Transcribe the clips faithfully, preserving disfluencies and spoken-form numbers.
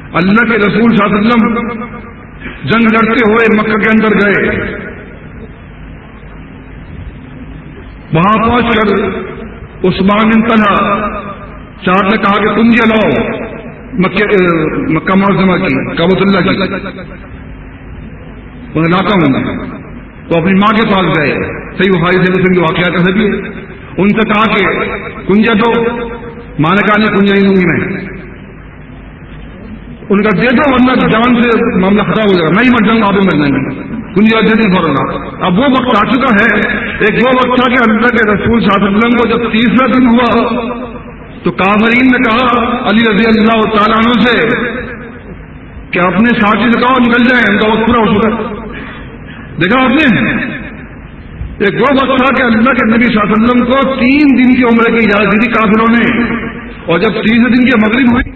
اللہ کے رسول صلی اللہ علیہ وسلم جنگ لڑتے ہوئے مکہ کے اندر گئے. وہاں پہنچ کر عثمان بن طلحہ صاحب نے کہا کہ تم یہ لاؤ مکہ معظمہ کی کعبۃ اللہ کی. وہ لاتا ہوں تو اپنی ماں کے پاس گئے. صحیح بخاری سے مسلم کے واقعات ہے بھی. ان سے کہا کہ کنجا دو. ماں نے کہا نہیں کنجا نہیں دوں گی میں. ان کا دے دو ورنہ جان سے معاملہ خراب ہو جائے گا. نہیں مر جاؤں گا آپ مر جائیں گے. کنجا دے دیں فوراً. اب وہ وقت آ چکا ہے. ایک وہ وقت تھا کہ اللہ کے رسول صلی اللہ علیہ وسلم کو جب تیسرا دن ہوا تو کافرین نے کہا علی رضی اللہ تعالیٰ عنہ سے کہ اپنے ساتھی سے کہو نکل جائیں. ان کا وقت پورا ہو چکا. دیکھا آپ نے ایک وہ وقت تھا کہ اللہ کے نبی صلی اللہ علیہ وسلم کو تین دن کی عمر کی اجازت دی کافروں نے. اور جب تیسرے دن کی مغرب ہوئی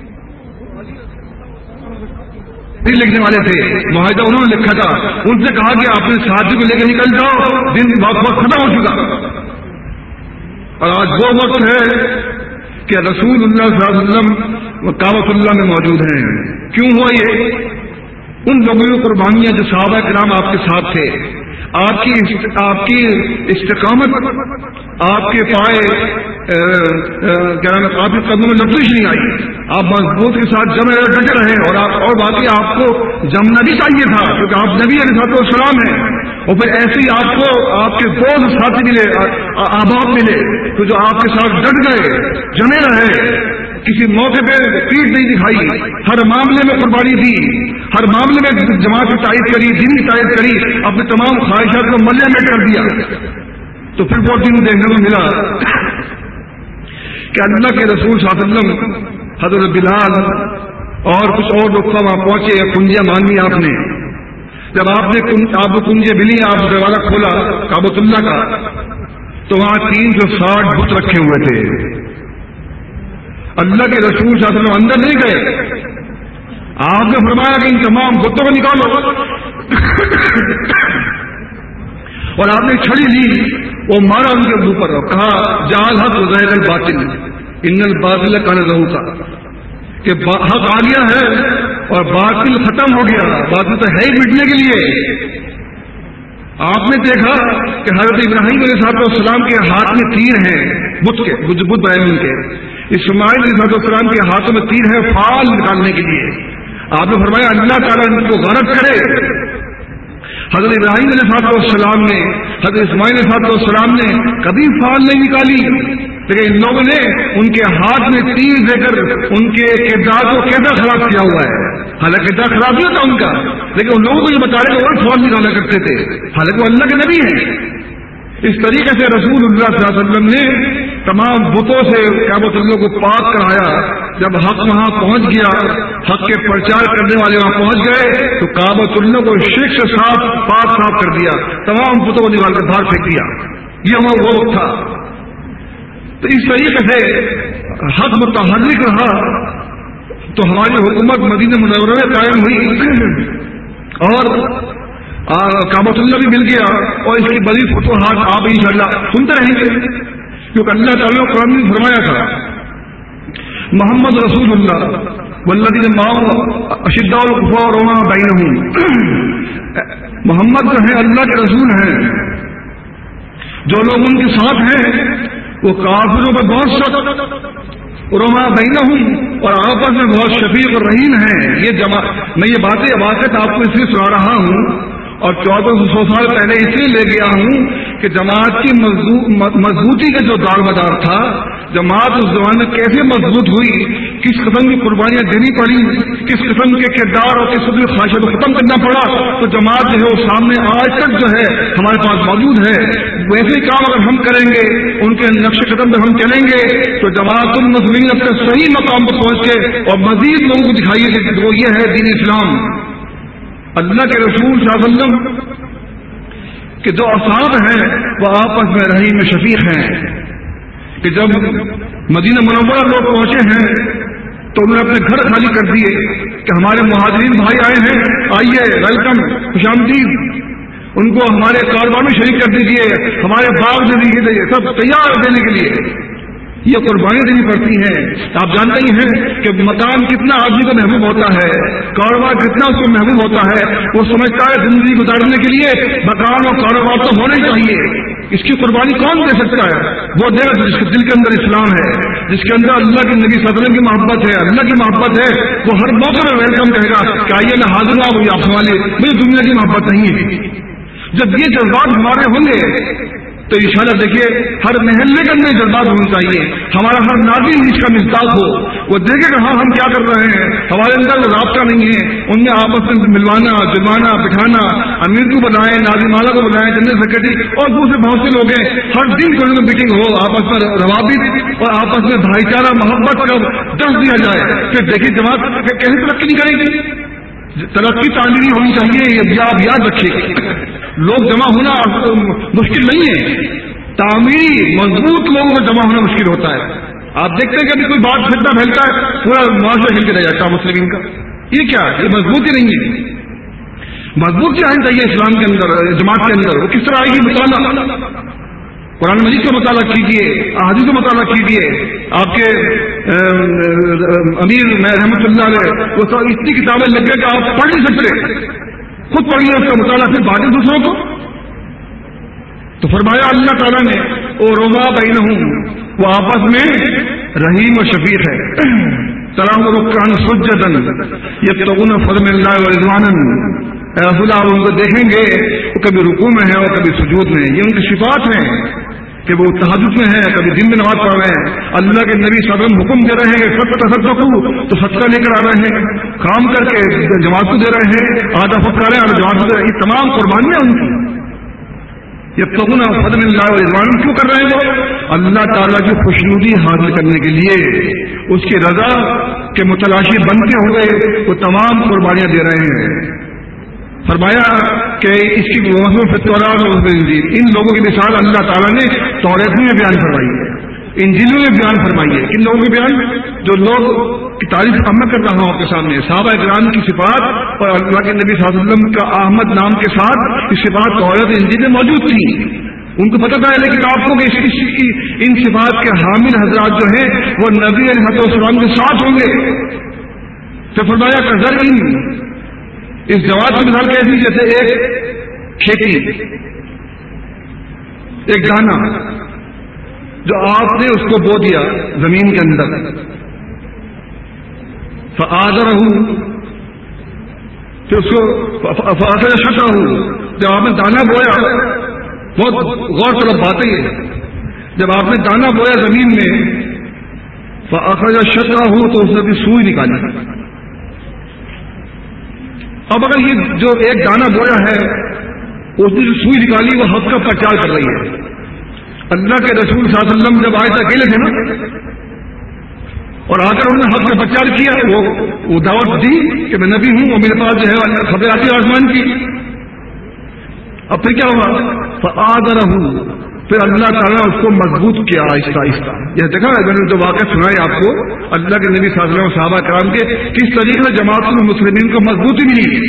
لکھنے والے تھے معاہدہ انہوں نے لکھا تھا. ان سے کہا کہ اپنے ساتھی کو لے کے نکل جاؤ. دن وقت ختم ہو چکا. اور آج وہ وقت ہے کہ رسول اللہ صلی اللہ علیہ وسلم کعبۃ اللہ میں موجود ہیں. کیوں ہوا یہ؟ ان لوگوں کی قربانیاں جو صحابہ کرام آپ کے ساتھ تھے. آپ کی آپ کی استقامت, آپ کے پائے کیا نام آپ کے قدموں میں لفزش نہیں آئی. آپ مضبوط کے ساتھ جمے ڈٹے رہے. اور آپ اور باقی آپ کو جمنا بھی چاہیے تھا کیونکہ آپ نبی علیہ الصلوۃ والسلام ہیں. اور پھر ایسے ہی آپ کو آپ کے دوست ساتھی ملے, احباب ملے تو جو آپ کے ساتھ ڈٹ گئے, جمے رہے, کسی موقع پہ پیٹ نہیں دکھائی, ہر معاملے میں قربانی دی, ہر معاملے میں جماعت کی تائید کری, دین کی تائید کری, اپنے تمام خواہشات کو ملے میں کر دیا. تو پھر وہ دن دیکھنے کو ملا کہ اللہ کے رسول صلی اللہ علیہ وسلم حضرت بلال اور کچھ اور لوگ وہاں پہنچے. کنجیاں مانگی آپ نے. جب آپ نے آپ کو کنجے ملی, آپ دروازہ کھولا کعبۃ اللہ کا تو وہاں تین سو ساٹھ بت رکھے ہوئے تھے. اللہ کے رسول صلی اللہ علیہ وسلم اندر نہیں گئے. آپ نے فرمایا کہ ان تمام بتوں کو نکالو. اور آپ نے چھڑی لی, وہ مارا ان کے اوپر اور کہا جعل حق ظاہر الباطل ان الباطل کان زہوقا, کہ حق آ گیا ہے اور باطل ختم ہو گیا. باطل تو ہے ہی مٹنے کے لیے. آپ نے دیکھا کہ حضرت ابراہیم علیہ السلام کے ہاتھ میں تیر ہیں, بت کے بت بنائے ان کے. اسماعیل علیہ السلام کے ہاتھوں میں تیر ہے فال نکالنے کے لیے. آپ نے فرمایا اللہ تعالیٰ ان کو غارت کرے. حضرت ابراہیم علیہ السلام نے, حضرت اسماعیل علیہ السلام نے کبھی فال نہیں نکالی, لیکن ان لوگوں نے ان کے ہاتھ میں تیر دے کر ان کے کردار کو کیسا خراب کیا ہوا ہے. حالانکہ کردار خراب نہیں ہوتا ان کا, لیکن ان لوگوں کو یہ بتا رہے کہ وہ فال نکالا کرتے تھے, حالانکہ وہ اللہ کے نبی ہیں. اس طریقے سے رسول اللہ صلی اللہ علیہ وسلم نے تمام بتوں سے کعبۃ اللہ کو پاک کرایا. جب حق وہاں پہنچ گیا, حق کے پرچار کرنے والے وہاں پہنچ گئے تو کعبۃ اللہ کو شرک سے صاف پاک صاف کر دیا, تمام بتوں کو نکال کر باہر پھینک دیا. یہ وہ وقت تھا. تو اس طریقے سے حق متحرک رہا تو ہماری حکومت مدینہ منورہ میں قائم ہوئی اور کعبۃ اللہ بھی مل گیا. اور اس کی بڑی فتوحات آپ انشاءاللہ سنتے رہیں گے, کیونکہ اللہ تعالیٰ نے قرآن میں فرمایا تھا محمد رسول اللہ والذین معہ اشداء الکفار رحماء بینہم. محمد جو ہے اللہ کے رسول ہیں, جو لوگ ان کے ساتھ ہیں وہ کافروں پر بہت سخت رحماء بینہم اور آپس میں بہت شفیق اور رحیم ہیں. یہ جمع میں یہ باتیں واقعات آپ کو اس لیے سنا رہا ہوں اور چودہ سو سال پہلے اس لیے لے گیا ہوں کہ جماعت کی مضبوطی کا جو دار مدار تھا, جماعت اس زمانے میں کیسے مضبوط ہوئی, کس قسم کی قربانیاں دینی پڑی, کس قسم کے کردار اور کس قسم کی خواہشوں کو ختم کرنا پڑا, تو جماعت جو ہے وہ سامنے آج تک جو ہے ہمارے پاس موجود ہے. ویسے ہی کام اگر ہم کریں گے, ان کے نقش قدم پہ ہم چلیں گے تو جماعت المسلمین اپنے صحیح مقام پر پہنچ کے اور مزید لوگوں کو دکھائیے کہ وہ یہ ہے دین اسلام. اللہ کے رسول صلی اللہ علیہ وسلم کے جو اصحاب ہیں وہ آپس میں رحیم میں شفیق ہیں کہ جب مدینہ منورہ لوگ پہنچے ہیں تو انہوں نے اپنے گھر خالی کر دیے کہ ہمارے مہاجرین بھائی آئے ہیں, آئیے, ویلکم, خوش آمدید. ان کو ہمارے کاروبار میں شریک کر دیجیے, ہمارے باغ دے دیجیے, سب تیار دینے کے لیے. یہ قربانی دینی پڑتی ہیں. آپ جانتے ہی ہیں کہ مکان کتنا آدمی کو محبوب ہوتا ہے, کاروبار کتنا اس کو محبوب ہوتا ہے. وہ سمجھتا ہے زندگی گزارنے کے لیے مکان اور کاروبار تو ہونا ہی چاہیے. اس کی قربانی کون دے سکتا ہے؟ وہ دے گا جس کے دل کے اندر اسلام ہے, جس کے اندر اللہ کے نبی صلی اللہ علیہ وسلم کی محبت ہے, اللہ کی محبت ہے. وہ ہر موقع میں ویلکم کہے گا کہ آئیے میں حاضر ہوں, آپ سنبھالیے, مجھے دنیا کی محبت نہیں ہے. جب یہ جذبات ہمارے ہوں گے تو انشاءاللہ دیکھیے ہر محلے کے اندر جذبات ہونے چاہیے. ہمارا ہر ناظرین اس کا مصداق ہو, وہ دیکھے کہ ہاں ہم کیا کر رہے ہیں, ہمارے اندر رابطہ نہیں ہے. ان میں آپس میں ملوانا, جلوانا, بٹھانا, امیر کو بلائیں, ناظم والا کو بلائیں, جنرل سیکرٹری اور دوسرے بہت سے لوگ ہیں. ہر دن کوئی نہ میٹنگ ہو, آپس میں روابط اور آپس میں بھائی چارہ محبت کا درس دیا جائے. پھر دیکھیے جماعت کیسے ترقی نہیں کرے گی. ترقی تعمیری ہونی چاہیے, یہ آپ یاد رکھیے. لوگ جمع ہونا مشکل نہیں ہے, تعمیری مضبوط لوگوں میں جمع ہونا مشکل ہوتا ہے. آپ دیکھتے ہیں کہ ابھی کوئی بات فتنہ پھیلتا ہے, پورا معاشرہ ہل کے رہ جاتا ہے مسلمین کا. یہ کیا, یہ مضبوطی نہیں ہے. مضبوطی آنی چاہیے اسلام کے اندر, جماعت کے اندر. وہ کس طرح آئے گی؟ مطالعہ قرآن مجید کا مطالعہ کیجیے, احادیث کا مطالعہ کیجیے. آپ کے امیر میں رحمۃ اللہ علیہ وہ تو اتنی کتابیں لگ گئے کہ آپ پڑھ نہیں سکتے. خود پڑھ لیں اس کا مطالعہ, پھر بانٹیں دوسروں کو. تو فرمایا اللہ تعالیٰ نے او رما بینہم, وہ آپس میں رحیم و شفیق ہے. تراہم رکعا سجدا یبتغون فضلا من اللہ ورضوانا. اے رسول اللہ, ان کو دیکھیں گے وہ کبھی رکوع میں ہے اور کبھی سجود میں. یہ ان کی صفات ہیں کہ وہ تہجد میں ہے, کبھی دن میں نماز پڑھ رہے ہیں. اللہ کے نبی صلی اللہ علیہ وسلم حکم دے رہے ہیں کہ تصدقوا تو صدقہ لے کر آ رہے ہیں, کام کر کے جماعت کو دے رہے ہیں, آدھا فت کر رہے ہیں آدھا جماعت کو دے رہے ہیں. یہ تمام قربانیاں ان کی. یہ فضل فضل اللہ رضوان کیوں کر رہے ہیں؟ وہ اللہ تعالیٰ کی خوشنودی حاصل کرنے کے لیے, اس کی رضا کے متلاشی بنتے ہوئے وہ تمام قربانیاں دے رہے ہیں. فرمایا کہ اس کی ان لوگوں کی مثال اللہ تعالیٰ نے توریت میں بیان فرمائی ہے, انجیلوں میں بیان فرمائی ہے. ان لوگوں کے بیان جو لوگ کی تعریف عمل کر رہا ہوں آپ کے سامنے, صحابہ کرام کی صفات اور اللہ کے نبی صلی اللہ علیہ وسلم کا احمد نام کے ساتھ یہ صفات توریت انجیل میں موجود تھی. ان کو پتہ تھا اہل کتاب کو کہ ان صفات کے حامل حضرات جو ہیں وہ نبی علیہ السلام کے ساتھ ہوں گے. تو فرمایا کہ زرعین, اس جواب کی مثال کیسی, جیسے ایک کھیتی, ایک دانا جو آپ نے اس کو بو دیا زمین کے اندر, فآذرہ, پھر اس کو فآذر شکرہ, جب آپ نے دانا بویا, بہت غور طلب باتیں ہیں, جب آپ نے دانا بویا زمین میں, فآخرج شکرہ تو اس نے بھی سوئی نکالی. اب اگر یہ جو ایک دانہ بویا ہے اس نے جو سوئی نکالی وہ حق کا پرچار کر رہی ہے. اللہ کے رسول صلی اللہ علیہ وسلم جب آئے تھے اکیلے تھے نا, اور آ کر انہوں نے حق کا پرچار کیا, وہ وہ دعوت دی کہ میں نبی ہوں اور میرے پاس جو ہے خبر آتی ہے آسمان کی. اب پھر کیا ہوا؟ فآذرہ, پھر اللہ تعالیٰ اس کو مضبوط کیا آہستہ آہستہ. یہ دیکھا میں نے جو واقعہ سنا ہے آپ کو اللہ کے نبی صلی اللہ علیہ وسلم صحابہ کرام کے کس طریقے سے جماعت المسلمین کو مضبوطی ملی.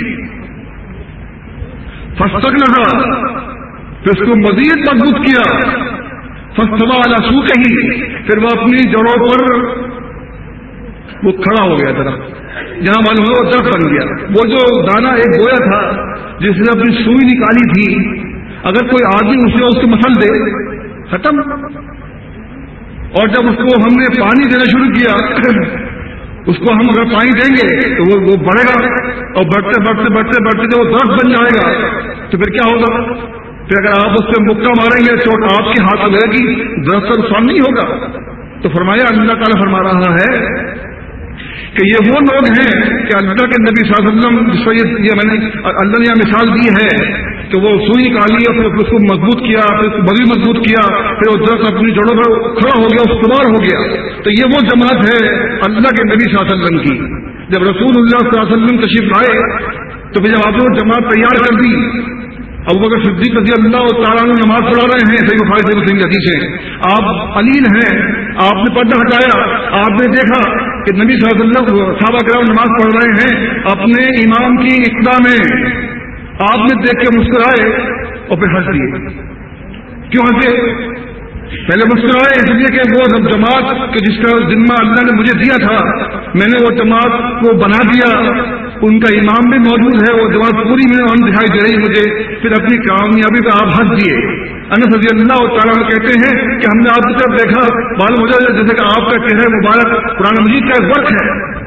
فاستغلظ, پھر اس کو مزید مضبوط کیا. فاستوى على سوقه, پھر وہ اپنی جڑوں پر وہ کھڑا ہو گیا درخت, جہاں معلوم ہے وہ درخت بن گیا. وہ جو دانا ایک بویا تھا جس نے اپنی سوئی نکالی تھی, اگر کوئی آدمی اسے اس کو مسل دے ختم. اور جب اس کو ہم نے پانی دینا شروع کیا, اس کو ہم اگر پانی دیں گے تو وہ وہ بڑھے گا, اور بڑھتے بڑھتے بڑھتے بڑھتے جب وہ درخت بن جائے گا تو پھر کیا ہوگا؟ پھر اگر آپ اس پہ مکہ ماریں گے چوٹ آپ کے ہاتھ میں لگے گی, درخت کا نقصان نہیں ہوگا. تو فرمایا اللہ تعالیٰ فرما رہا ہے کہ یہ وہ لوگ ہیں کہ اللہ کے نبی صلی اللہ علیہ وسلم جس کو یہ میں نے اللہ نے یہ مثال دی ہے کہ وہ سوئی نکالی اور پھر اس کو مضبوط کیا, پھر اس کو بڑی مضبوط کیا, پھر وہ درخت اپنی جڑوں پر کھڑا ہو گیا, استوار ہو گیا. تو یہ وہ جماعت ہے اللہ کے نبی صلی اللہ علیہ وسلم کی. جب رسول اللہ صلی اللہ علیہ وسلم تشریف لائے تو پھر جب آپ نے وہ جماعت تیار کر دی, ابوبکر صدیق رضی اللہ تعالیٰ عنہ نماز پڑھا رہے ہیں, صحیح بخاری صحیح مسلم کی حدیث ہے, آپ علیم ہیں, آپ نے پردہ ہٹایا, آپ نے دیکھا کہ نبی صلی اللہ علیہ وسلم صحابہ کرام نماز پڑھ رہے ہیں اپنے امام کی اقتدا میں, آپ نے دیکھ کے مسکرائے اور پھر ہنس دیے. کیوں ہنسے؟ پہلے مسکرائے اس لیے کہ وہ جماعت کہ جس کا ذمہ اللہ نے مجھے دیا تھا میں نے وہ جماعت کو بنا دیا، ان کا امام بھی موجود ہے، وہ جماعت پوری میں ہم دکھائی دے رہی مجھے، پھر اپنی کامیابی پہ آپ ہنس دیے۔ انس رضی اللہ تعالیٰ کہتے ہیں کہ ہم نے آپ کی طرف دیکھا بال مجھے جیسے کہ آپ کا چہرہ مبارک قرآن مجید کا ورق ہے،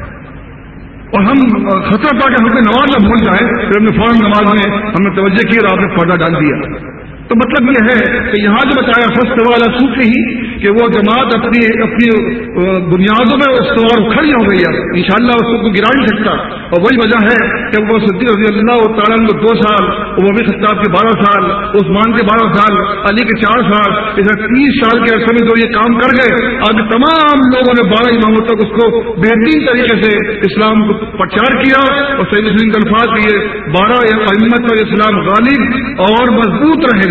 اور ہم خطرہ پا کے ہم نے نماز نہ بھول جائیں، پھر ہم نے فوراً نماز میں ہم نے توجہ کی اور آپ نے پردہ ڈال دیا۔ تو مطلب یہ ہے کہ یہاں جو بتایا فسٹ والا سوکھ ہی کہ وہ جماعت اپنی اپنی بنیادوں میں استوار کھڑی ہو گئی ہے، انشاءاللہ اس کو گرا نہیں سکتا، اور وہی وجہ ہے کہ وہ صدیق رضی اللہ تعالیٰ کو دو سال، عمر خطاب کے بارہ سال، عثمان کے بارہ سال، علی کے چار سال، اس تیس سال کے عرصے میں جو یہ کام کر گئے، آج تمام لوگوں نے بارہ اماموں تک اس کو بہترین طریقے سے اسلام کو پرچار کیا، اور سید مسلم کے الفاظ دیے بارہ ائمت پر اسلام غالب اور مضبوط رہے گا۔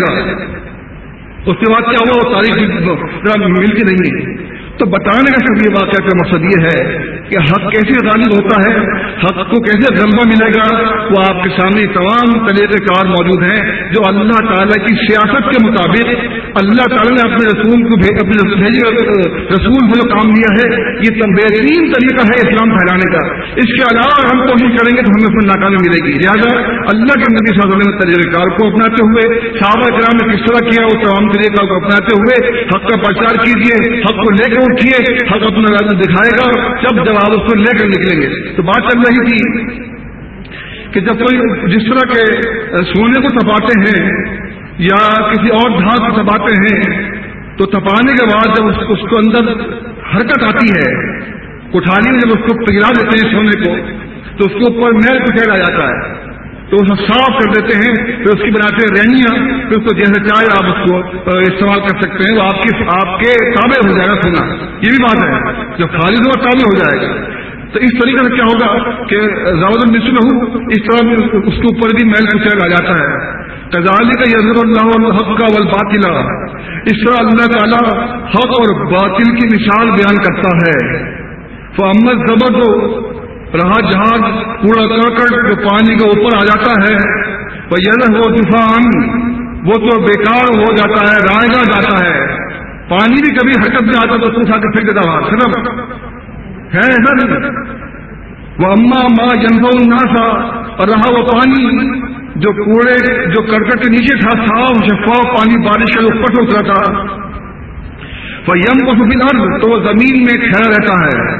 اس کے بعد کیا ہوا وہ تاریخ ملتی نہیں ہے۔ تو بتانے کا صرف یہ واقعہ کا مقصد یہ ہے کہ حق کیسے غالب ہوتا ہے، حق کو کیسے غلبہ ملے گا، وہ آپ کے سامنے تمام طریقہ کار موجود ہیں جو اللہ تعالیٰ کی سیاست کے مطابق اللہ تعالیٰ نے اپنے رسول کو اپنے رسول سے جو کام لیا ہے، یہ بہترین طریقہ ہے اسلام پھیلانے کا۔ اس کے علاوہ ہم کوشش کریں گے تو ہمیں اس میں ناکامی ملے گی۔ لہٰذا اللہ کے نبی صلی اللہ علیہ وسلم طریقہ کار کو اپناتے ہوئے، صحابہ کرام نے کس طرح کیا، وہ تمام طریقہ کو اپناتے ہوئے حق کا پرچار کیجیے، حق کو لے کر اٹھیے، حق اپنا راستہ دکھائے گا جب جب آپ اس کو لے کر نکلیں گے۔ تو بات چل رہی تھی کہ جب کوئی جس طرح کے سونے کو تپاتے ہیں یا کسی اور دھات کو تپاتے ہیں تو تپانے کے بعد جب اس کو اندر حرکت آتی ہے، کٹھالی میں جب اس کو پگھلا دیتے ہیں سونے کو تو اس کے اوپر میل کچیل آ جاتا ہے، تو اسے صاف کر دیتے ہیں، پھر اس کی بناتے ہیں رینیاں، پھر اس کو جیسے چاہے آپ اس کو استعمال کر سکتے ہیں، وہ آپ کی آپ کے تابع ہو جائے گا سونا۔ یہ بھی بات ہے جو خالص ہوا تابع ہو جائے گا۔ تو اس طریقے سے کیا ہوگا کہ زاود المثل ہو، اس طرح اس کے اوپر بھی میل کچیل آ جاتا ہے۔ کذالک یضرب اللہ الحق والباطل، اس طرح اللہ تعالیٰ حق اور باطل کی مثال بیان کرتا ہے۔ فاما الزبد، رہا جہاز کوڑا کرکٹ جو پانی کے اوپر آ جاتا ہے، وہ طوفان وہ تو بیکار ہو جاتا ہے، رائگاں جاتا ہے۔ پانی بھی کبھی حرکت میں آتا تو اس کو اٹھا کے پھینک دیتا ہوا صرف ہے سر۔ وہ اما ماں جنفا الناس، اور رہا وہ پانی جو کوڑے جو کرکٹ کے نیچے تھا، صاف شفاف پانی بارش کے اوپر سے اترا تھا، وہ یم کو بالارض، تو وہ زمین میں ٹھہرا رہتا ہے۔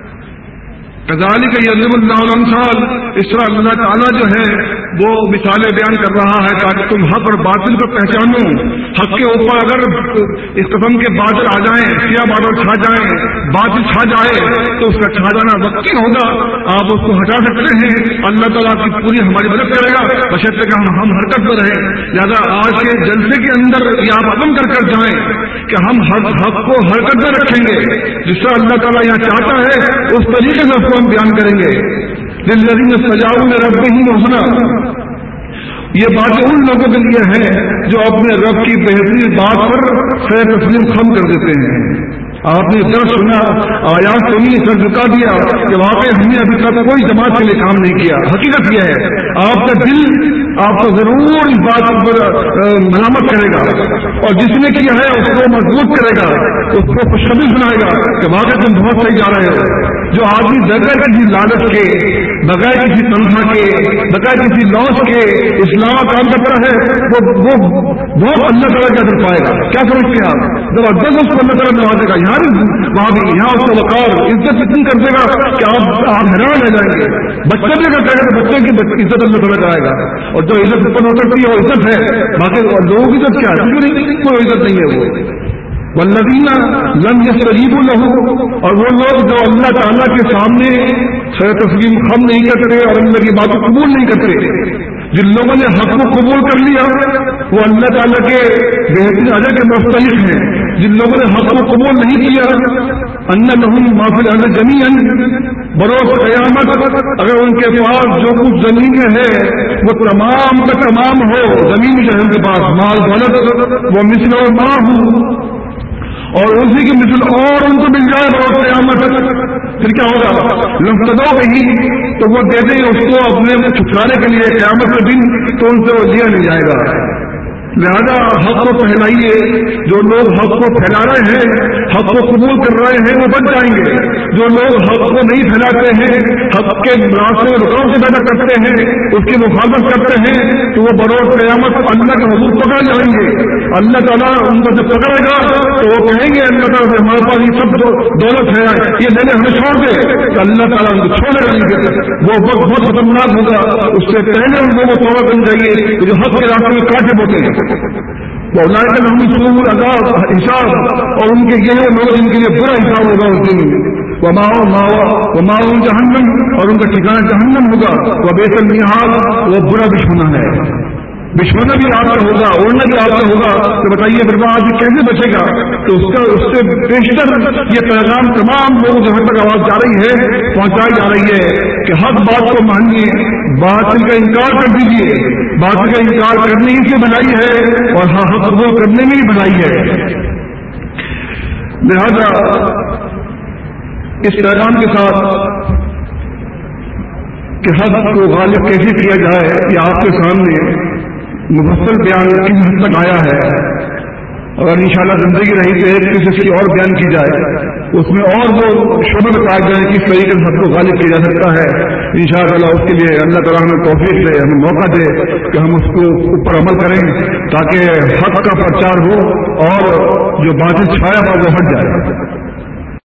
کذالک یضرب اللہ الامثال، اس طرح اللہ تعالیٰ جو ہے وہ مثالیں بیان کر رہا ہے تاکہ تم حق اور باطل کو پہچانو۔ حق کے اوپر اگر اس قسم کے بادل آ جائیں، سیاہ بادل چھا جائیں، باطل چھا جائے تو اس کا چھا جانا وقتی ہوگا، آپ اس کو ہٹا سکتے ہیں، اللہ تعالیٰ کی پوری ہماری مدد کرے گا بشرطے کہ ہم ہم حرکت میں رہیں۔ لہٰذا آج کے جلسے کے اندر یہ آپ عزم کر کر جائیں کہ ہم حق حق کو حرکت میں رکھیں گے، جس طرح اللہ تعالیٰ یہاں چاہتا ہے اس طریقے سے ہم بیان کریں گے۔ للذین استجابوا لربہم الحسنی، یہ باتیں ان لوگوں کے لیے ہیں جو اپنے رب کی بہترین بات پر خیر تسلیم خم کر دیتے ہیں۔ آپ نے درس سنا، آیات سنی، سر جھکا دیا کہ واقعی ہم نے ابھی تک کوئی جماعت کے لیے کام نہیں کیا۔ حقیقت یہ ہے آپ کا دل آپ کو ضرور اس بات پر ملامت کرے گا، اور جس نے کیا ہے اس کو مضبوط کرے گا، اس کو خوشخبری سنائے گا کہ واقعی تم بہت صحیح جا رہے ہو۔ جو آدمی بغیر کسی لالچ کے، بغیر کسی تنخواہ کے، بغیر کسی لاس کے اسلام کام کرتا ہے وہ وہ بہت اللہ تعالیٰ کا اثر پائے گا۔ کیا سمجھتے ہیں آپ؟ زبردست اس کو اللہ تعالیٰ نوازے گا، یہاں وہاں بھی یہاں اس کا وقار عزت اتنی کر دے گا کہ آپ آپ حیران رہ جائیں گے۔ بچہ بھی اگر کہے گا تو بچے کی عزت اللہ تعالیٰ کرائے گا، اور جو عزت اوپر ہو سکتی ہے وہ عزت ہے، باقی لوگوں کی عزت کیا ہے؟ کوئی عزت نہیں ہے وہ۔ والذین لم یستجیبوا لہ، اور وہ لوگ جو اللہ تعالیٰ کے سامنے خیر تسلیم خم نہیں کرتے اور اللہ کی بات کو قبول نہیں کرتے، جن لوگوں نے حق کو قبول کر لیا وہ اللہ تعالیٰ کے بہترین اجر کے مستحق ہیں۔ جن لوگوں نے حق کو قبول نہیں کیا، ان لہم ما فی الارض جمیعا، بروز قیامت اگر ان کے پاس جو کچھ زمین ہے وہ تمام کا تمام ہو، زمین جو ہے ان کے پاس مال دولت، وہ مثل اور ماں ہوں، اور اسی کی مثل اور ان کو مل جائے بروز قیامت، پھر کیا ہوگا؟ لفتدو بہی، تو وہ دے دیں اس کو اپنے چھٹکارے کے لیے قیامت کے دن، تو ان سے وہ لیا نہیں جائے گا۔ لہذا حق کو پھیلائیے. جو لوگ حق کو پھیلا رہے ہیں, حق کو قبول کر رہے ہیں, وہ بچ جائیں گے. جو لوگ حق کو نہیں پھیلاتے ہیں, حق کے راستے میں رکاوٹیں پیدا کرتے ہیں, اس کی مخالفت کرتے ہیں, تو وہ بروز قیامت اللہ کے حضور پکڑ جائیں گے. اللہ تعالیٰ ان کو جب پکڑے گا تو وہ کہیں گے اللہ تعالیٰ ہمارے پاس یہ سب دولت ہے, یہ لینے ہمیں چھوڑ دے. تو اللہ تعالیٰ ان کو چھوڑے گا نہیں. وہ وقت بہت خطرناک ہوگا. اس سے پہلے ان لوگوں کو توبہ کرنی چاہیے جو حق کے راستے میں کاٹے ہوتے ہیں. وہ لائق ہم سور عذاب حساب, اور ان کے یہ لوگ جن کے لیے برا حساب ہوگا اس دن. وہ ماؤ ماوا وہ ماؤ جہنم, اور ان کا ٹھکانہ جہنم ہوگا. وہ بیت المیعاد, وہ برا بچھونا ہے. بچھونا بھی آپ کا ہوگا, اوڑھنا بھی آپ کا ہوگا. تو بتائیے پھر وہاں سے کیسے بچے گا؟ تو اس کا اس سے بیشتر یہ پیغام تمام لوگوں جہاں تک آواز جا رہی ہے, پہنچائی جا رہی ہے کہ حق بات کو مانیے, باطل کا انکار کر دیجیے. باطل کا انکار کرنے ہی سے بھلائی ہے, اور ہاں حق قبول کرنے میں ہی بھلائی ہے. لہذا اس پیغام کے ساتھ کہ حق کو غالب کیسے کیا جائے, یہ آپ کے سامنے مفصل بیان کس حد تک آیا ہے. اگر انشاءاللہ زندگی رہی تو ایک کسی کی اور بیان کی جائے, اس میں اور وہ شعبے بتایا جائے کس طریقے سے حق کو غالب کیا جا سکتا ہے. انشاءاللہ اس کے لیے اللہ تعالیٰ ہمیں توفیق دے, ہمیں موقع دے کہ ہم اس کو اوپر عمل کریں تاکہ حق کا پرچار ہو اور جو باطل چھایا ہوا وہ ہٹ جائے.